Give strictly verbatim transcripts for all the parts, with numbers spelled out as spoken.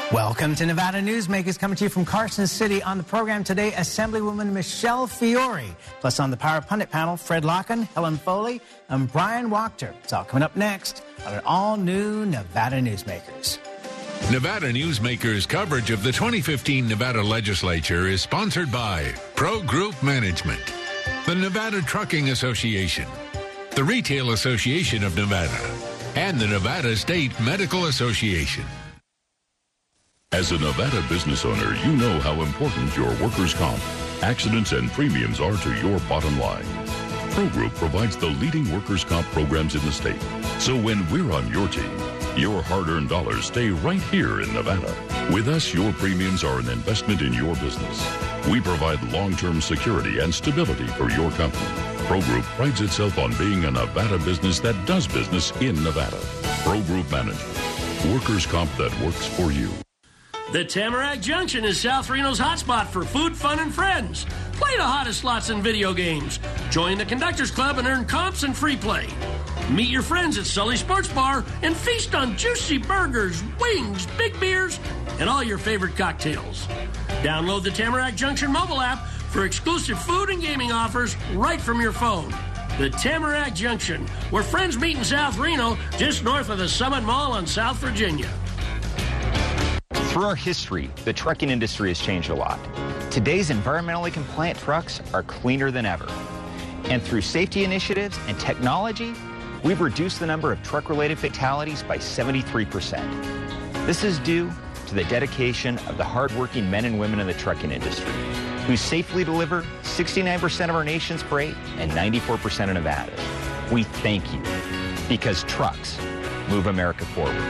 Welcome to Nevada Newsmakers, coming to you from Carson City. On the program today, Assemblywoman Michelle Fiore. Plus on the Power Pundit panel, Fred Locken, Helen Foley, and Brian Wachter. It's all coming up next on an all-new Nevada Newsmakers. Nevada Newsmakers coverage of the twenty fifteen Nevada Legislature is sponsored by Pro Group Management, the Nevada Trucking Association, the Retail Association of Nevada, and the Nevada State Medical Association. As a Nevada business owner, you know how important your workers' comp, accidents, and premiums are to your bottom line. Pro Group provides the leading workers' comp programs in the state. So when we're on your team, your hard-earned dollars stay right here in Nevada. With us, your premiums are an investment in your business. We provide long-term security and stability for your company. Pro Group prides itself on being a Nevada business that does business in Nevada. Pro Group Management. Workers' comp that works for you. The Tamarack Junction is South Reno's hotspot for food, fun, and friends. Play the hottest slots and video games. Join the Conductors Club and earn comps and free play. Meet your friends at Sully Sports Bar and feast on juicy burgers, wings, big beers, and all your favorite cocktails. Download the Tamarack Junction mobile app for exclusive food and gaming offers right from your phone. The Tamarack Junction, where friends meet in South Reno, just north of the Summit Mall on South Virginia. Through our history, the trucking industry has changed a lot. Today's environmentally compliant trucks are cleaner than ever. And through safety initiatives and technology, we've reduced the number of truck-related fatalities by seventy-three percent. This is due to the dedication of the hardworking men and women in the trucking industry, who safely deliver sixty-nine percent of our nation's freight and ninety-four percent of Nevada's. We thank you, because trucks move America forward.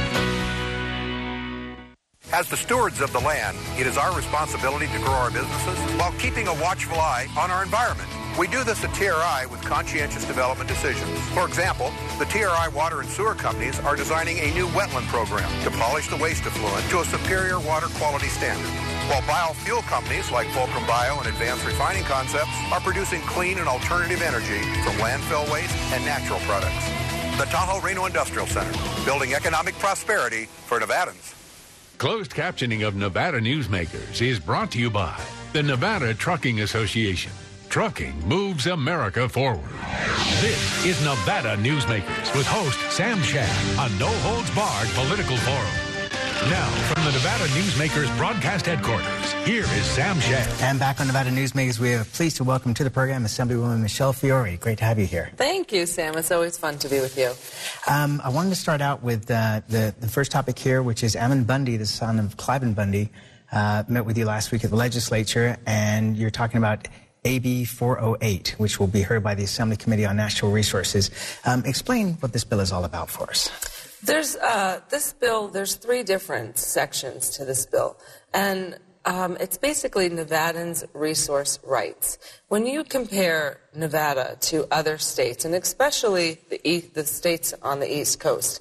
As the stewards of the land, it is our responsibility to grow our businesses while keeping a watchful eye on our environment. We do this at T R I with conscientious development decisions. For example, the T R I water and sewer companies are designing a new wetland program to polish the waste effluent to a superior water quality standard, while biofuel companies like Fulcrum Bio and Advanced Refining Concepts are producing clean and alternative energy from landfill waste and natural products. The Tahoe Reno Industrial Center, building economic prosperity for Nevadans. Closed captioning of Nevada Newsmakers is brought to you by the Nevada Trucking Association. Trucking moves America forward. This is Nevada Newsmakers with host Sam Shad, a no-holds-barred political forum. Now, from the Nevada Newsmakers broadcast headquarters, here is Sam Shad. And back on Nevada Newsmakers, we are pleased to welcome to the program Assemblywoman Michelle Fiore. Great to have you here. Thank you, Sam. It's always fun to be with you. Um, I wanted to start out with uh, the, the first topic here, which is Ammon Bundy, the son of Cliven Bundy, uh, met with you last week at the legislature, and you're talking about A B four oh eight, which will be heard by the Assembly Committee on Natural Resources. Um, explain what this bill is all about for us. There's uh, this bill, there's three different sections to this bill, and um, it's basically Nevadans' resource rights. When you compare Nevada to other states, and especially the, e- the states on the East Coast,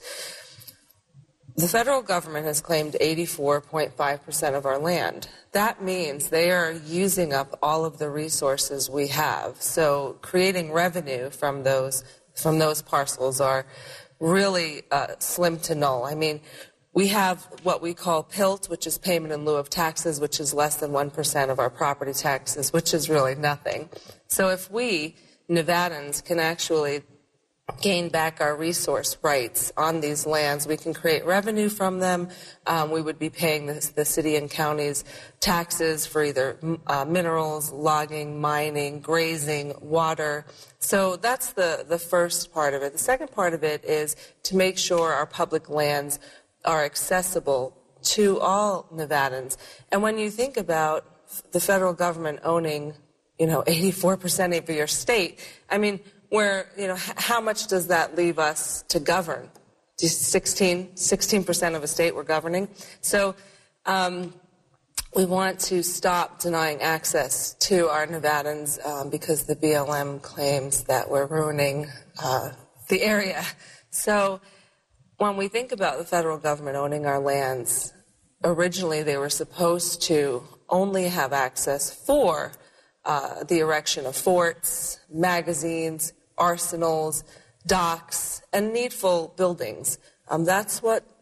the federal government has claimed eighty-four point five percent of our land. That means they are using up all of the resources we have. So creating revenue from those from those parcels are really uh, slim to null. I mean, we have what we call P I L T, which is payment in lieu of taxes, which is less than one percent of our property taxes, which is really nothing. So if we, Nevadans, can actually gain back our resource rights on these lands, we can create revenue from them. Um, we would be paying the, the city and counties taxes for either uh, minerals, logging, mining, grazing, water. So that's the, the first part of it. The second part of it is to make sure our public lands are accessible to all Nevadans. And when you think about the federal government owning, you know, eighty-four percent of your state, I mean, where, you know, how much does that leave us to govern? sixteen, sixteen percent of a state we're governing. So um, we want to stop denying access to our Nevadans um, because the B L M claims that we're ruining uh, the area. So when we think about the federal government owning our lands, originally they were supposed to only have access for uh, the erection of forts, magazines, arsenals, docks, and needful buildings. Um, that's what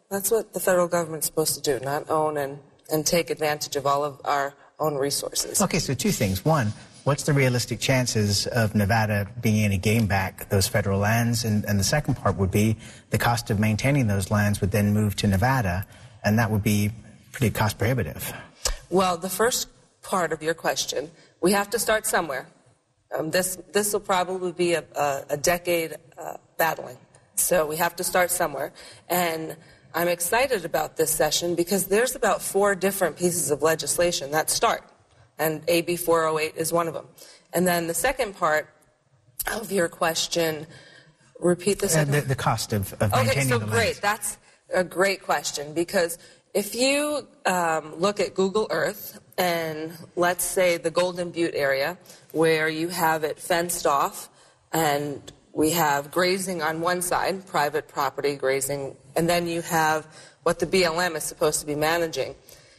That's what the federal government's supposed to do, not own and, and take advantage of all of our own resources. Okay, so two things. One, what's the realistic chances of Nevada being able to gain back those federal lands? And, and the second part would be the cost of maintaining those lands would then move to Nevada, and that would be pretty cost prohibitive. Well, the first part of your question, we have to start somewhere. Um, this this will probably be a, a, a decade uh, battling. So we have to start somewhere. And I'm excited about this session because there's about four different pieces of legislation that start. And A B four oh eight is one of them. And then the second part of your question, repeat the second uh, the, the cost of, of okay, maintaining so the great. lands. That's a great question because if you um, look at Google Earth and let's say the Golden Butte area where you have it fenced off and we have grazing on one side, private property grazing, and then you have what the B L M is supposed to be managing.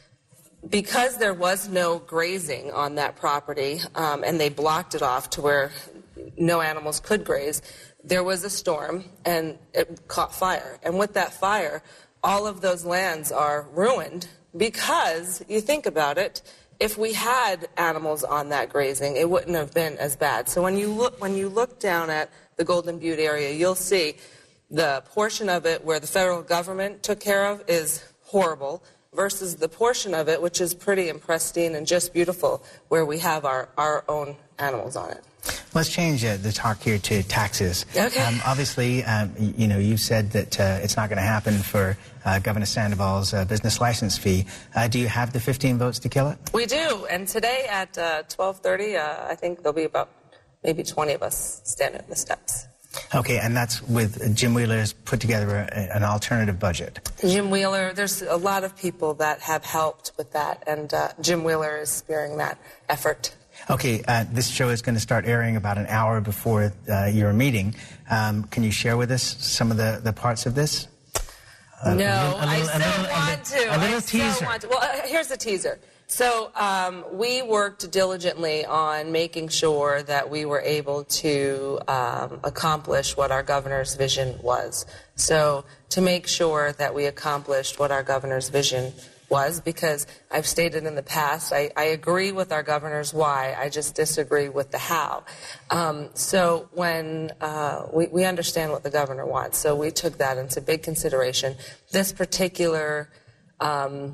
Because there was no grazing on that property um, and they blocked it off to where no animals could graze, there was a storm and it caught fire. And with that fire, all of those lands are ruined because, you think about it, if we had animals on that grazing, it wouldn't have been as bad. So when you look, when you look down at the Golden Butte area, you'll see the portion of it where the federal government took care of is horrible versus the portion of it which is pretty and pristine and just beautiful where we have our, our own animals on it. Let's change uh, the talk here to taxes. Okay. Um, obviously, um, you know, you've said that uh, it's not going to happen for uh, Governor Sandoval's uh, business license fee. Uh, do you have the fifteen votes to kill it? We do, and today at uh, twelve thirty, uh, I think there'll be about maybe twenty of us standing on the steps. Okay, and that's with Jim Wheeler's put together a, an alternative budget. Jim Wheeler, there's a lot of people that have helped with that, and uh, Jim Wheeler is spearheading that effort. Okay, uh, this show is going to start airing about an hour before uh, your meeting. Um, can you share with us some of the, the parts of this? Uh, no, a little, a I little, still little, want to. A little I teaser. Still want to. Well, uh, here's the teaser. So um, we worked diligently on making sure that we were able to um, accomplish what our governor's vision was. So to make sure that we accomplished what our governor's vision was, because I've stated in the past, I, I agree with our governor's why, I just disagree with the how. Um, so when uh, we, we understand what the governor wants, so we took that into big consideration. This particular um,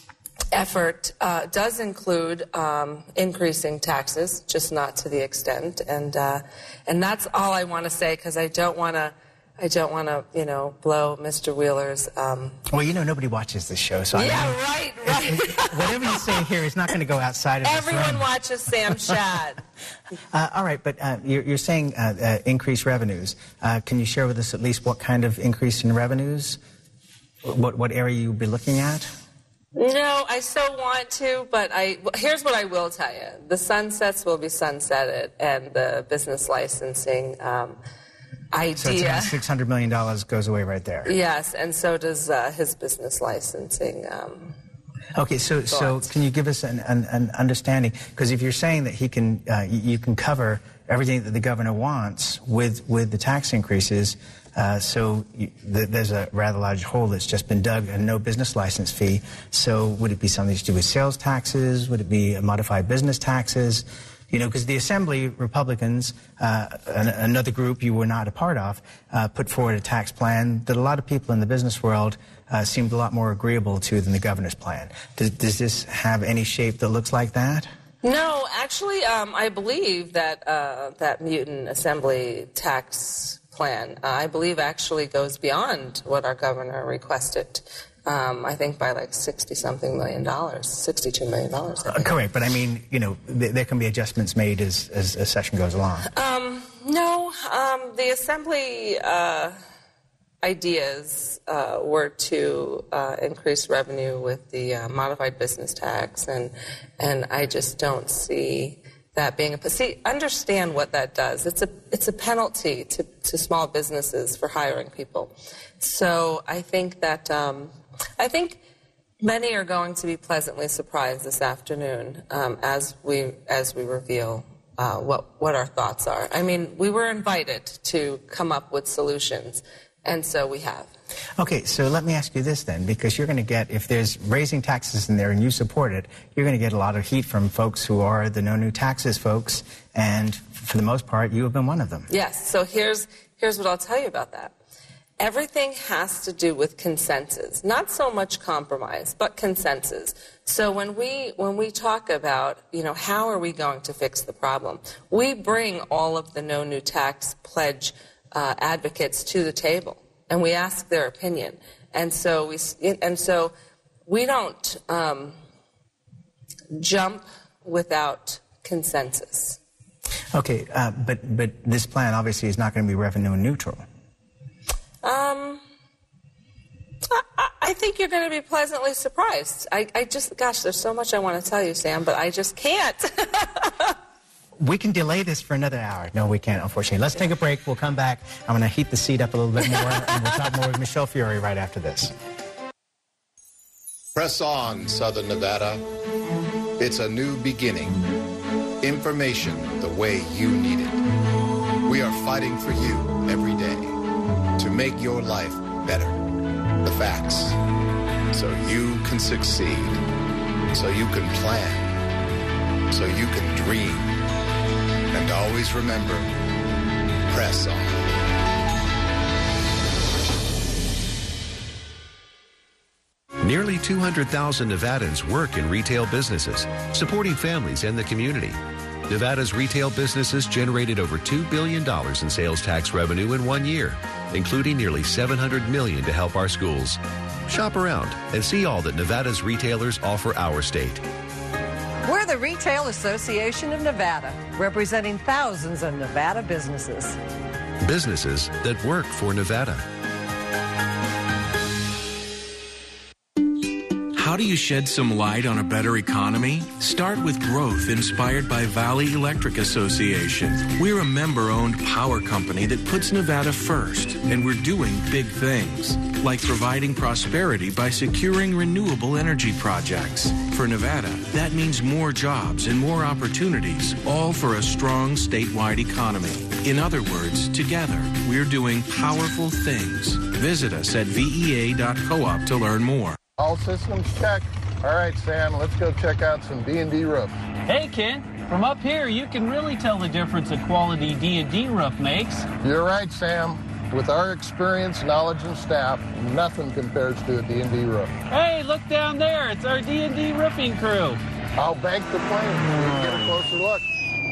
effort uh, does include um, increasing taxes, just not to the extent, and uh, and that's all I want to say because I don't want to. I don't want to, you know, blow Mister Wheeler's. Um... Well, you know, nobody watches this show, so yeah, I mean, right, right. It, it, whatever you say here is not going to go outside of this room. Everyone watches Sam Shad. uh, all right, but uh, you're, you're saying uh, uh, increased revenues. Uh, can you share with us at least what kind of increase in revenues? What what area you'll be looking at? No, I so want to, but I here's what I will tell you: the sunsets will be sunsetted, and the business licensing. Um, idea. So it's about six hundred million dollars goes away right there. Yes, and so does uh, his business licensing. Um, okay, so so can you give us an, an, an understanding? Because if you're saying that he can, uh, you can cover everything that the governor wants with with the tax increases, uh, so you, th there's a rather large hole that's just been dug and no business license fee. So would it be something to do with sales taxes? Would it be a modified business taxes? You know, because the Assembly Republicans, uh, an, another group you were not a part of, uh, put forward a tax plan that a lot of people in the business world uh, seemed a lot more agreeable to than the governor's plan. Does, does this have any shape that looks like that? No, actually, um, I believe that uh, that mutant Assembly tax plan, uh, I believe, actually goes beyond what our governor requested. Um, I think by like sixty-something million dollars, sixty-two million dollars. Uh, correct, but I mean, you know, th there can be adjustments made as, as a session goes along. Um, no, um, the Assembly uh, ideas uh, were to uh, increase revenue with the uh, modified business tax, and and I just don't see that being a see. Understand what that does. It's a it's a penalty to to small businesses for hiring people. So I think that. Um, I think many are going to be pleasantly surprised this afternoon um, as we as we reveal uh, what what our thoughts are. I mean, we were invited to come up with solutions, and so we have. Okay, so let me ask you this then, because you're going to get, if there's raising taxes in there and you support it, you're going to get a lot of heat from folks who are the no new taxes folks, and for the most part, you have been one of them. Yes, so here's, here's what I'll tell you about that. Everything has to do with consensus, not so much compromise, but consensus. So when we when we talk about, you know, how are we going to fix the problem, we bring all of the no new tax pledge uh, advocates to the table, and we ask their opinion. And so we and so we don't um, jump without consensus. Okay, uh, but but this plan obviously is not going to be revenue neutral. Um, I, I think you're going to be pleasantly surprised. I, I just, gosh, there's so much I want to tell you, Sam, but I just can't. We can delay this for another hour. No, we can't, unfortunately. Let's take a break. We'll come back. I'm going to heat the seat up a little bit more, and we'll talk more with Michelle Fiore right after this. Press on, Southern Nevada. It's a new beginning. Information the way you need it. We are fighting for you every day to make your life better. The facts. So you can succeed. So you can plan. So you can dream. And always remember, press on. Nearly two hundred thousand Nevadans work in retail businesses, supporting families and the community. Nevada's retail businesses generated over two billion dollars in sales tax revenue in one year, including nearly seven hundred million dollars to help our schools. Shop around and see all that Nevada's retailers offer our state. We're the Retail Association of Nevada, representing thousands of Nevada businesses. Businesses that work for Nevada. How do you shed some light on a better economy? Start with growth inspired by Valley Electric Association. We're a member-owned power company that puts Nevada first, and we're doing big things, like providing prosperity by securing renewable energy projects. For Nevada, that means more jobs and more opportunities, all for a strong statewide economy. In other words, together, we're doing powerful things. Visit us at V E A dot coop to learn more. All systems check. All right, Sam, let's go check out some D and D roofs. Hey, Ken, from up here, you can really tell the difference a quality D and D roof makes. You're right, Sam. With our experience, knowledge, and staff, nothing compares to a D and D roof. Hey, look down there. It's our D and D roofing crew. I'll bank the plane so we can get a closer look.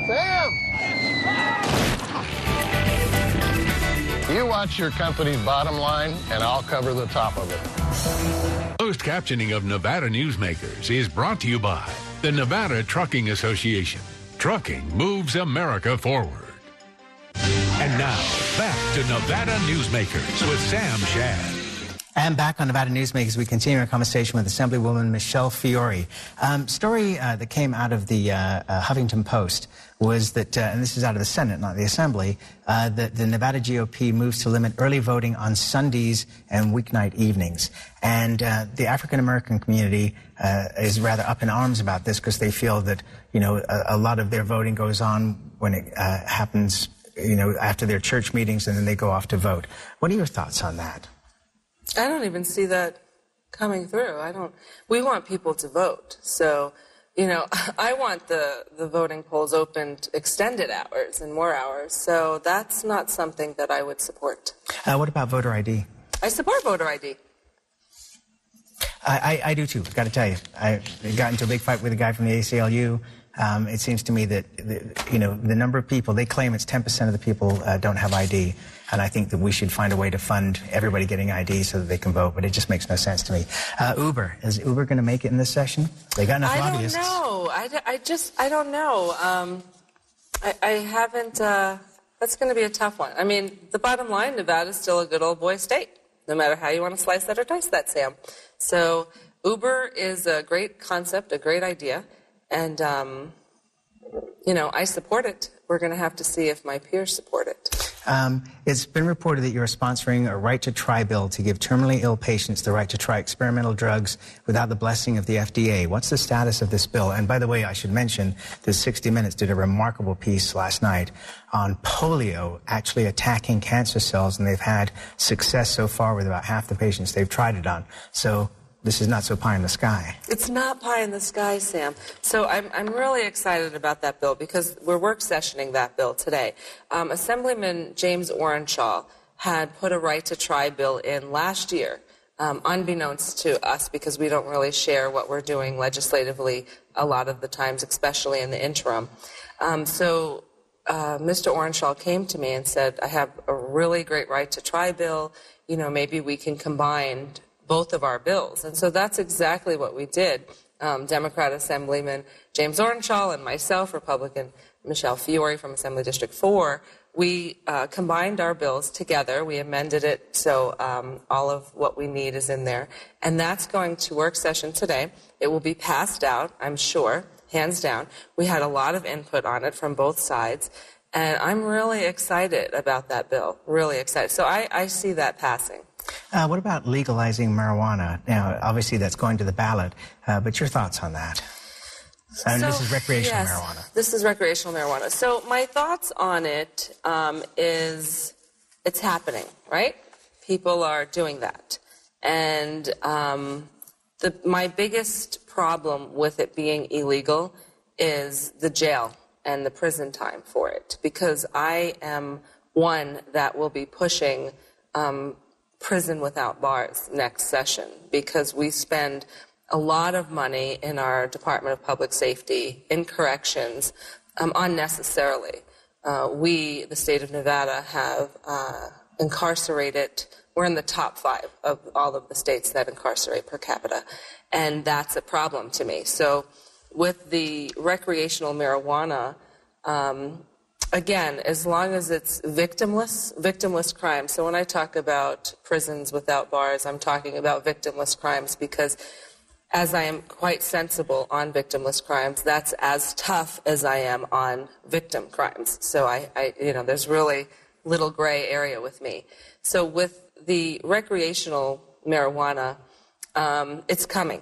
Sam! You watch your company's bottom line, and I'll cover the top of it. Closed captioning of Nevada Newsmakers is brought to you by the Nevada Trucking Association. Trucking moves America forward. And now, back to Nevada Newsmakers with Sam Shad. And back on Nevada Newsmakers, we continue our conversation with Assemblywoman Michelle Fiore. Um, story uh, that came out of the uh, uh, Huffington Post was that, uh, and this is out of the Senate, not the Assembly, uh, that the Nevada G O P moves to limit early voting on Sundays and weeknight evenings. And uh, the African-American community uh, is rather up in arms about this because they feel that, you know, a, a lot of their voting goes on when it uh, happens, you know, after their church meetings, and then they go off to vote. What are your thoughts on that? I don't even see that coming through. I don't. We want people to vote. So, you know, I want the, the voting polls opened extended hours and more hours. So that's not something that I would support. Uh, what about voter I D? I support voter I D. I, I, I do too, got to tell you. I got into a big fight with a guy from the A C L U. Um, it seems to me that, the, you know, the number of people, they claim it's ten percent of the people uh, don't have I D. And I think that we should find a way to fund everybody getting I D so that they can vote. But it just makes no sense to me. Uh, Uber, is Uber going to make it in this session? They got enough I lobbyists. I don't know. I, I just, I don't know. Um, I, I haven't, uh, that's going to be a tough one. I mean, the bottom line, Nevada's still a good old boy state, no matter how you want to slice that or dice that, Sam. So Uber is a great concept, a great idea. And, um, you know, I support it. We're going to have to see if my peers support it. Um, it's been reported that you're sponsoring a right to try bill to give terminally ill patients the right to try experimental drugs without the blessing of the F D A. What's the status of this bill? And by the way, I should mention that sixty minutes did a remarkable piece last night on polio actually attacking cancer cells, and they've had success so far with about half the patients they've tried it on. So this is not so pie in the sky. It's not pie in the sky, Sam. So I'm, I'm really excited about that bill because we're work sessioning that bill today. Um, Assemblyman James Orenshaw had put a right to try bill in last year, um, unbeknownst to us because we don't really share what we're doing legislatively a lot of the times, especially in the interim. Um, so uh, Mister Orenshaw came to me and said, I have a really great right to try bill. You know, maybe we can combine both of our bills. And so that's exactly what we did. Um, Democrat Assemblyman James Orenshaw and myself, Republican Michelle Fiore from Assembly District four, we uh, combined our bills together. We amended it so um, all of what we need is in there. And that's going to work session today. It will be passed out, I'm sure, hands down. We had a lot of input on it from both sides. And I'm really excited about that bill, really excited. So I, I see that passing. Uh, what about legalizing marijuana? Now, obviously that's going to the ballot, uh, but your thoughts on that? And so, this is recreational yes, marijuana. This is recreational marijuana. So my thoughts on it um, is it's happening, right? People are doing that. And um, the, my biggest problem with it being illegal is the jail and the prison time for it, because I am one that will be pushing um, prison without bars next session, because we spend a lot of money in our Department of Public Safety in corrections um, unnecessarily. Uh, we, the state of Nevada, have uh, incarcerated, we're in the top five of all of the states that incarcerate per capita, and that's a problem to me. So with the recreational marijuana, um, again, as long as it's victimless, victimless crimes. So when I talk about prisons without bars, I'm talking about victimless crimes because as I am quite sensible on victimless crimes, that's as tough as I am on victim crimes. So I, I you know, there's really little gray area with me. So with the recreational marijuana, um, it's coming.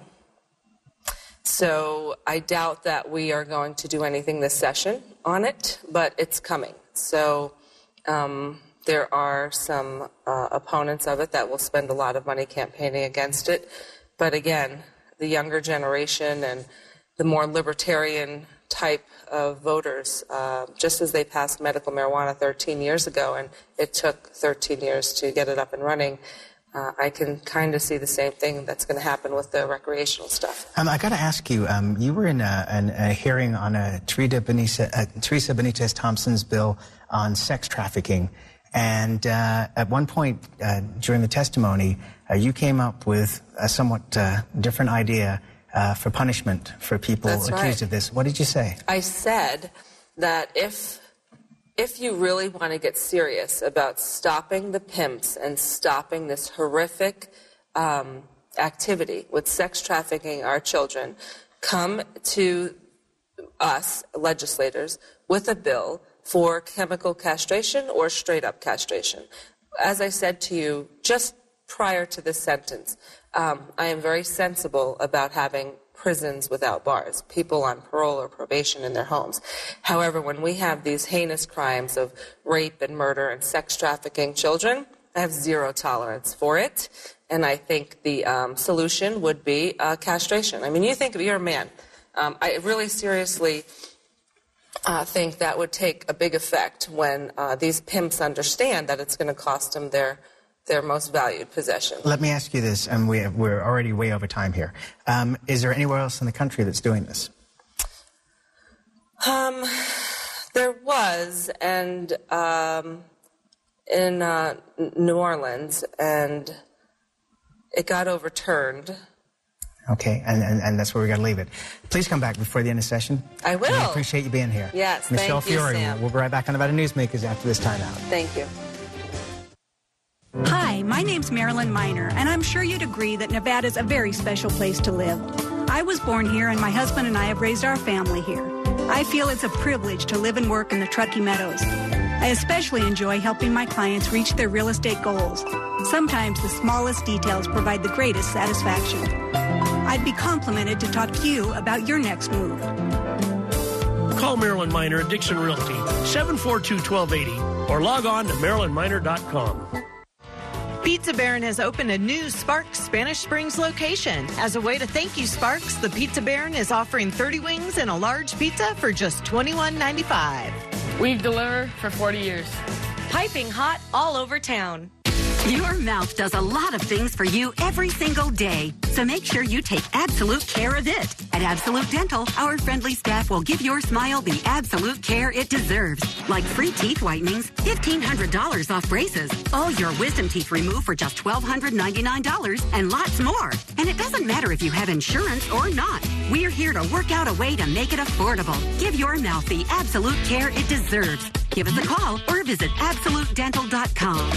So I doubt that we are going to do anything this session on it, but it's coming. So um, there are some uh, opponents of it that will spend a lot of money campaigning against it. But again, the younger generation and the more libertarian type of voters, uh, just as they passed medical marijuana thirteen years ago, and it took thirteen years to get it up and running, Uh, I can kind of see the same thing that's going to happen with the recreational stuff. Um, I got to ask you, um, you were in a, an, a hearing on a Teresa Benitez, uh, Teresa Benitez Thompson's bill on sex trafficking. And uh, at one point uh, during the testimony, uh, you came up with a somewhat uh, different idea uh, for punishment for people That's accused right. of this. What did you say? I said that if... If you really want to get serious about stopping the pimps and stopping this horrific um, activity with sex trafficking our children, come to us, legislators, with a bill for chemical castration or straight-up castration. As I said to you just prior to this sentence, um, I am very sensible about having prisons without bars, people on parole or probation in their homes. However, when we have these heinous crimes of rape and murder and sex trafficking children, I have zero tolerance for it. And I think the um, solution would be uh, castration. I mean, you think, you're a man. Um, I really seriously uh, think that would take a big effect when uh, these pimps understand that it's going to cost them their their most valued possession. Let me ask you this, and we, we're already way over time here. Um, is there anywhere else in the country that's doing this? Um, there was, and um, in uh, New Orleans, and it got overturned. Okay, and, and, and that's where we got to leave it. Please come back before the end of session. I will. We appreciate you being here. Yes, Michelle thank you, Fiore. Sam. We'll be right back on Nevada Newsmakers after this timeout. Thank you. Hi, my name's Marilyn Miner, and I'm sure you'd agree that Nevada's a very special place to live. I was born here, and my husband and I have raised our family here. I feel it's a privilege to live and work in the Truckee Meadows. I especially enjoy helping my clients reach their real estate goals. Sometimes the smallest details provide the greatest satisfaction. I'd be complimented to talk to you about your next move. Call Marilyn Miner at Dixon Realty, seven four two, one two eight zero, or log on to marilyn miner dot com. Pizza Baron has opened a new Sparks Spanish Springs location. As a way to thank you, Sparks, the Pizza Baron is offering thirty wings and a large pizza for just twenty-one ninety-five. We've delivered for forty years. Piping hot all over town. Your mouth does a lot of things for you every single day, so make sure you take absolute care of it. At Absolute Dental, our friendly staff will give your smile the absolute care it deserves, like free teeth whitenings, fifteen hundred dollars off braces, all your wisdom teeth removed for just twelve ninety-nine dollars, and lots more. And it doesn't matter if you have insurance or not. We're here to work out a way to make it affordable. Give your mouth the absolute care it deserves. Give us a call or visit absolute dental dot com.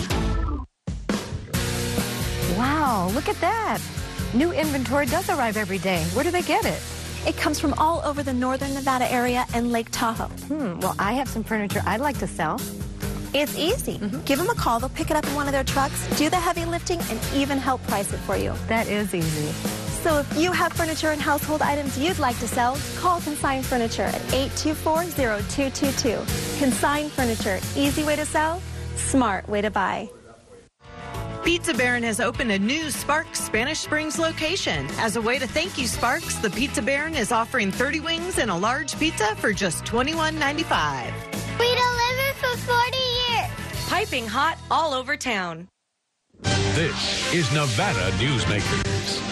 Wow, look at that. New inventory does arrive every day. Where do they get it? It comes from all over the northern Nevada area and Lake Tahoe. Hmm, well, I have some furniture I'd like to sell. It's easy. Mm-hmm. Give them a call. They'll pick it up in one of their trucks, do the heavy lifting, and even help price it for you. That is easy. So if you have furniture and household items you'd like to sell, call Consign Furniture at eight two four, zero two two two. Consign Furniture. Easy way to sell, smart way to buy. Pizza Baron has opened a new Sparks Spanish Springs location. As a way to thank you, Sparks, the Pizza Baron is offering thirty wings and a large pizza for just twenty-one ninety-five. We delivered for forty years. Piping hot all over town. This is Nevada Newsmakers.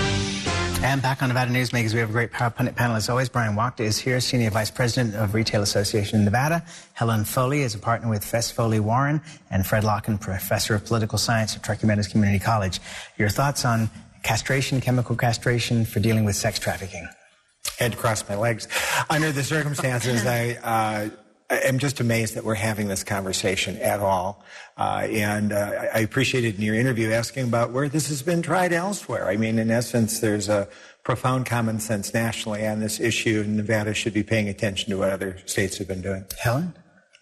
And back on Nevada Newsmakers, we have a great Power Pundit panel. As always, Brian Wachter is here, Senior Vice President of Retail Association in Nevada. Helen Foley is a partner with Fess Foley Warren, and Fred Locken, Professor of Political Science at Truckee Meadows Community College. Your thoughts on castration, chemical castration for dealing with sex trafficking? I had to cross my legs. Under the circumstances, I... Uh, I'm just amazed that we're having this conversation at all. Uh, and uh, I appreciated in your interview asking about where this has been tried elsewhere. I mean, in essence, there's a profound common sense nationally on this issue, and Nevada should be paying attention to what other states have been doing. Helen?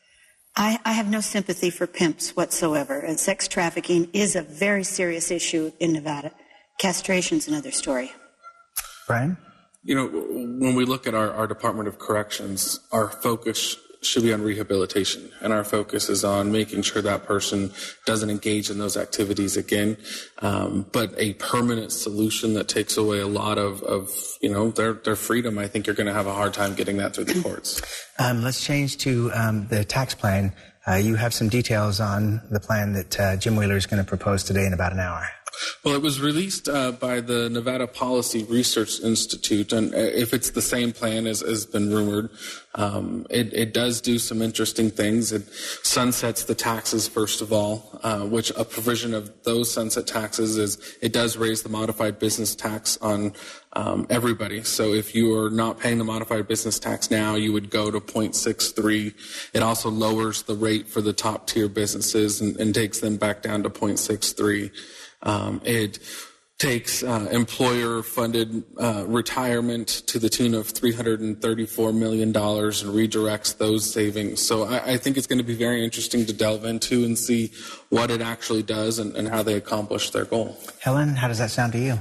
I, I have no sympathy for pimps whatsoever, and sex trafficking is a very serious issue in Nevada. Castration's another story. Brian? You know, when we look at our, our Department of Corrections, our focus should be on rehabilitation, and our focus is on making sure that person doesn't engage in those activities again. Um, but a permanent solution that takes away a lot of, of you know, their, their freedom, I think you're going to have a hard time getting that through the courts. Um, let's change to um, the tax plan. Uh, you have some details on the plan that uh, Jim Wheeler is going to propose today in about an hour. Well, it was released uh, by the Nevada Policy Research Institute, and if it's the same plan as has been rumored, um, it, it does do some interesting things. It sunsets the taxes, first of all, uh, which a provision of those sunset taxes is it does raise the modified business tax on um, everybody. So if you are not paying the modified business tax now, you would go to zero point six three. It also lowers the rate for the top tier businesses and, and takes them back down to zero point six three. Um, it takes uh, employer-funded uh, retirement to the tune of three hundred thirty-four million dollars and redirects those savings. So I, I think it's going to be very interesting to delve into and see what it actually does and, and how they accomplish their goal. Helen, how does that sound to you?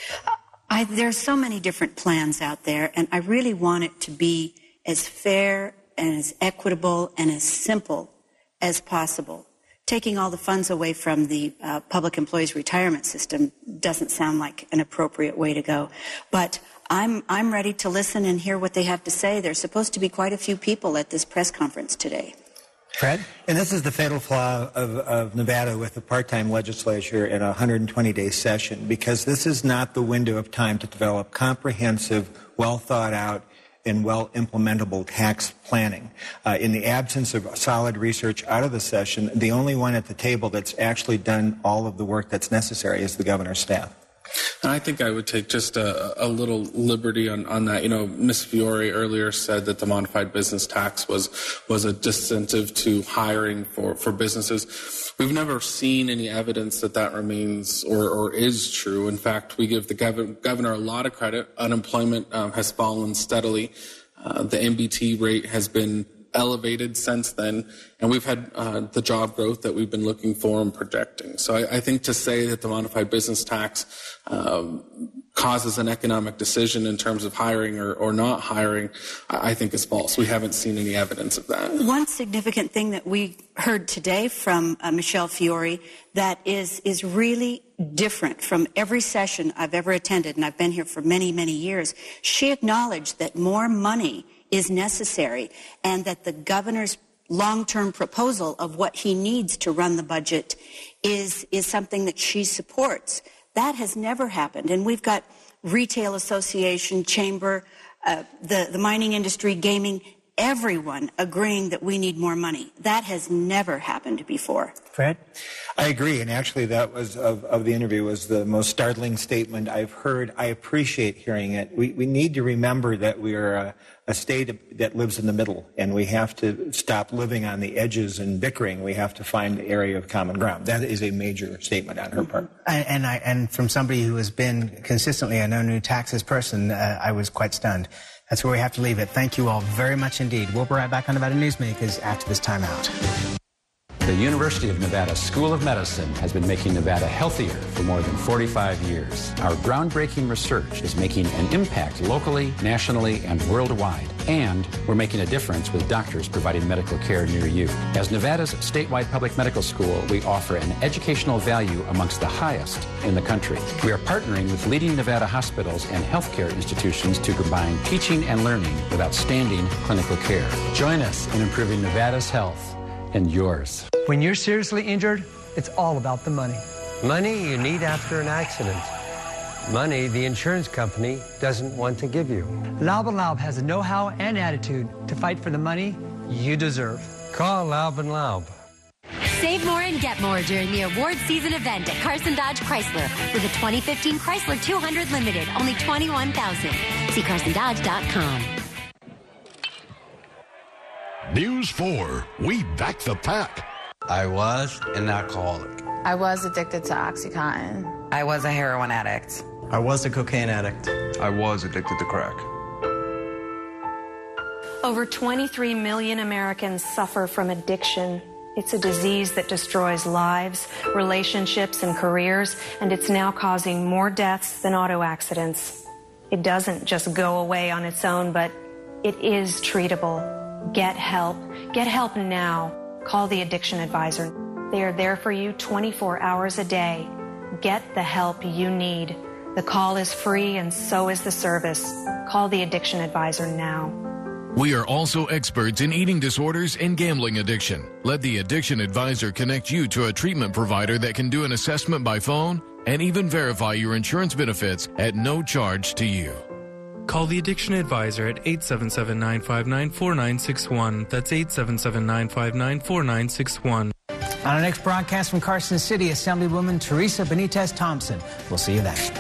I, there are so many different plans out there, and I really want it to be as fair and as equitable and as simple as possible. Taking all the funds away from the uh, public employees retirement system doesn't sound like an appropriate way to go. But I'm, I'm ready to listen and hear what they have to say. There's supposed to be quite a few people at this press conference today. Fred? And this is the fatal flaw of, of Nevada with the part-time legislature in a one hundred twenty day session, because this is not the window of time to develop comprehensive, well-thought-out, and well-implementable tax planning. Uh, in the absence of solid research out of the session, the only one at the table that's actually done all of the work that's necessary is the governor's staff. And I think I would take just a, a little liberty on, on that. You know, Miz Fiore earlier said that the modified business tax was was a disincentive to hiring for, for businesses. We've never seen any evidence that that remains or, or is true. In fact, we give the gov- governor a lot of credit. Unemployment um, has fallen steadily. Uh, the M B T rate has been elevated since then, and we've had uh, the job growth that we've been looking for and projecting. So I, I think to say that the modified business tax um, causes an economic decision in terms of hiring or, or not hiring, I, I think is false. We haven't seen any evidence of that. One significant thing that we heard today from uh, Michelle Fiore that is is really different from every session I've ever attended, and I've been here for many, many years. She acknowledged that more money is necessary and that the governor's long-term proposal of what he needs to run the budget is is something that she supports. That has never happened. And we've got retail association, chamber, uh, the, the mining industry, gaming, everyone agreeing that we need more money. That has never happened before. Fred? I agree, and actually that was, of, of the interview, was the most startling statement I've heard. I appreciate hearing it. We, we need to remember that we are a, a state that lives in the middle, and we have to stop living on the edges and bickering. We have to find the area of common ground. That is a major statement on her part. And, and, I, and from somebody who has been consistently a no new taxes person, uh, I was quite stunned. That's where we have to leave it. Thank you all very much indeed. We'll be right back on Nevada Newsmakers after this timeout. The University of Nevada School of Medicine has been making Nevada healthier for more than forty-five years. Our groundbreaking research is making an impact locally, nationally, and worldwide. And we're making a difference with doctors providing medical care near you. As Nevada's statewide public medical school, we offer an educational value amongst the highest in the country. We are partnering with leading Nevada hospitals and healthcare institutions to combine teaching and learning with outstanding clinical care. Join us in improving Nevada's health and yours. When you're seriously injured, it's all about the money. Money you need after an accident. Money the insurance company doesn't want to give you. Laub and Laub has the know-how and attitude to fight for the money you deserve. Call Laub and Laub. Save more and get more during the award season event at Carson Dodge Chrysler with the twenty fifteen Chrysler two hundred Limited, only twenty-one thousand dollars. See carson dodge dot com. News four, we back the pack. I was an alcoholic. I was addicted to OxyContin. I was a heroin addict. I was a cocaine addict. I was addicted to crack. Over twenty-three million Americans suffer from addiction. It's a disease that destroys lives, relationships, and careers, and it's now causing more deaths than auto accidents. It doesn't just go away on its own, but it is treatable. Get help. Get help now. Call the Addiction Advisor. They are there for you twenty-four hours a day. Get the help you need. The call is free and so is the service. Call the Addiction Advisor now. We are also experts in eating disorders and gambling addiction. Let the Addiction Advisor connect you to a treatment provider that can do an assessment by phone and even verify your insurance benefits at no charge to you. Call the Addiction Advisor at eight seven seven, nine five nine, four nine six one. That's eight seven seven, nine five nine, four nine six one. On our next broadcast from Carson City, Assemblywoman Teresa Benitez Thompson. We'll see you then.